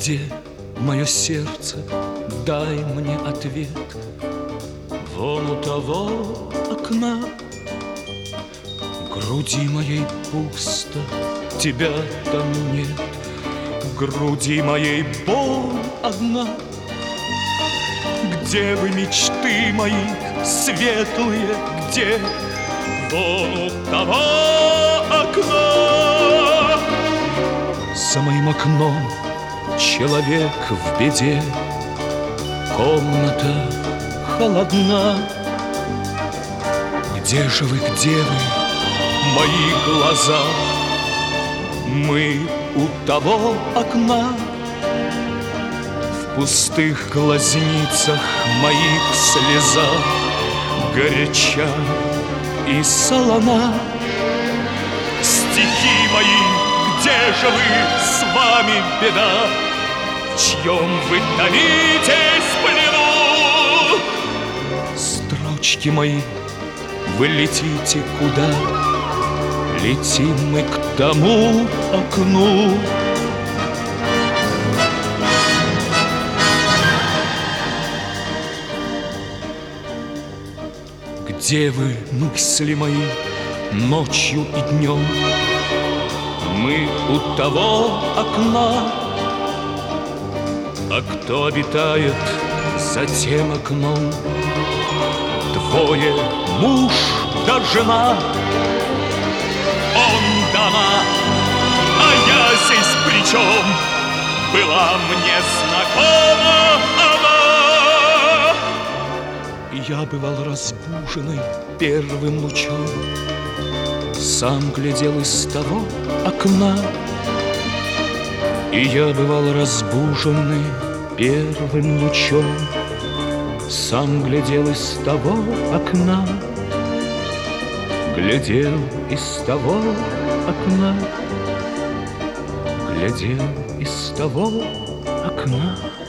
Где мое сердце? Дай мне ответ. Вон у того окна. Груди моей пусто, тебя там нет. Груди моей боль одна. Где вы, мечты мои светлые, где? Вон у того окна. За моим окном человек в беде. Комната холодна. Где же вы, мои глаза? Мы у того окна. В пустых глазницах моих слеза горяча и солона. Стихи мои, где же вы, с вами беда? В чьем вы томитесь плену? Строчки мои, вы летите куда? Летим мы к тому окну. Где вы, мысли мои, ночью и днем? Мы у того окна. А кто обитает за тем окном? Двое, муж да жена. Он дома, а я здесь при чем? Была мне знакома она. И я бывал разбуженный первым лучом. Сам глядел из того окна. И я бывал разбуженный первым лучом. Сам глядел из того окна. Глядел из того окна. Глядел из того окна.